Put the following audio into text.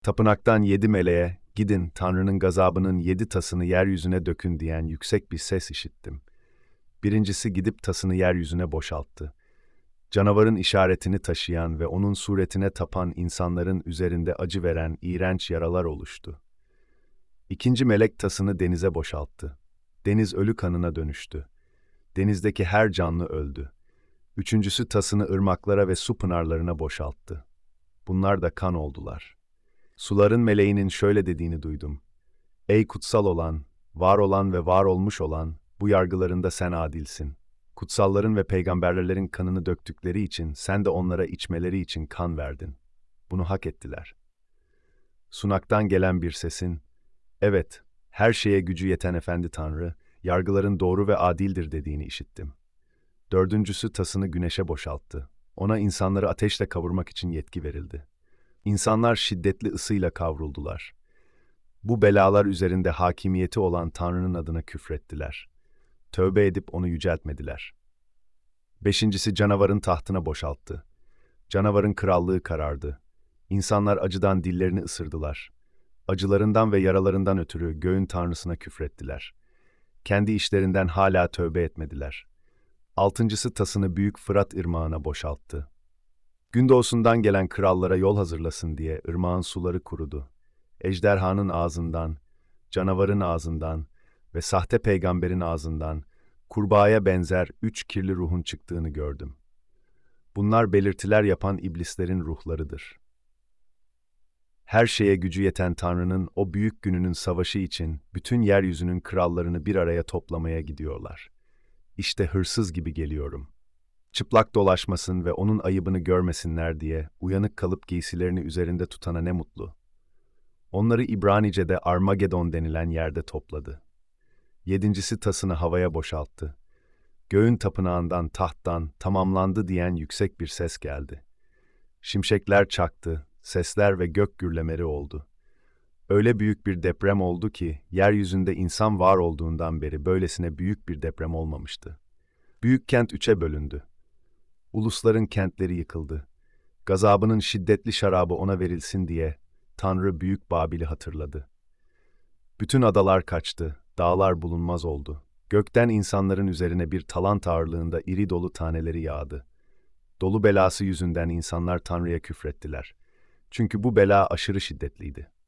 Tapınaktan 7 meleğe, gidin Tanrı'nın gazabının 7 tasını yeryüzüne dökün diyen yüksek bir ses işittim. Birincisi gidip tasını yeryüzüne boşalttı. Canavarın işaretini taşıyan ve onun suretine tapan insanların üzerinde acı veren iğrenç yaralar oluştu. İkinci melek tasını denize boşalttı. Deniz ölü kanına dönüştü. Denizdeki her canlı öldü. Üçüncüsü tasını ırmaklara ve su pınarlarına boşalttı. Bunlar da kan oldular. Suların meleğinin şöyle dediğini duydum. Ey kutsal olan ve var olmuş olan, bu yargılarında sen adilsin. Kutsalların ve peygamberlerin kanını döktükleri için sen de onlara içmeleri için kan verdin. Bunu hak ettiler. Sunaktan gelen bir sesin, evet, her şeye gücü yeten Efendi Tanrı, yargıların doğru ve adildir dediğini işittim. Dördüncüsü tasını güneşe boşalttı. Ona insanları ateşle kavurmak için yetki verildi. İnsanlar şiddetli ısıyla kavruldular. Bu belalar üzerinde hakimiyeti olan Tanrı'nın adına küfrettiler. Tövbe edip onu yüceltmediler. Beşincisi canavarın tahtına boşalttı. Canavarın krallığı karardı. İnsanlar acıdan dillerini ısırdılar. Acılarından ve yaralarından ötürü göğün tanrısına küfrettiler. Kendi işlerinden hala tövbe etmediler. Altıncısı tasını büyük Fırat ırmağına boşalttı. Gündoğusundan gelen krallara yol hazırlasın diye ırmağın suları kurudu. Ejderhanın ağzından, canavarın ağzından ve sahte peygamberin ağzından kurbağaya benzer 3 kirli ruhun çıktığını gördüm. Bunlar belirtiler yapan iblislerin ruhlarıdır. Her şeye gücü yeten Tanrı'nın o büyük gününün savaşı için bütün yeryüzünün krallarını bir araya toplamaya gidiyorlar. İşte hırsız gibi geliyorum. Çıplak dolaşmasın ve onun ayıbını görmesinler diye uyanık kalıp giysilerini üzerinde tutana ne mutlu. Onları İbranice'de Armagedon denilen yerde topladı. Yedincisi tasını havaya boşalttı. Göğün tapınağından, tahttan, tamamlandı diyen yüksek bir ses geldi. Şimşekler çaktı, sesler ve gök gürlemeleri oldu. Öyle büyük bir deprem oldu ki, yeryüzünde insan var olduğundan beri böylesine büyük bir deprem olmamıştı. Büyük kent 3'e bölündü. Ulusların kentleri yıkıldı. Gazabının şiddetli şarabı ona verilsin diye Tanrı Büyük Babil'i hatırladı. Bütün adalar kaçtı, dağlar bulunmaz oldu. Gökten insanların üzerine bir talant ağırlığında iri dolu taneleri yağdı. Dolu belası yüzünden insanlar Tanrı'ya küfrettiler. Çünkü bu bela aşırı şiddetliydi.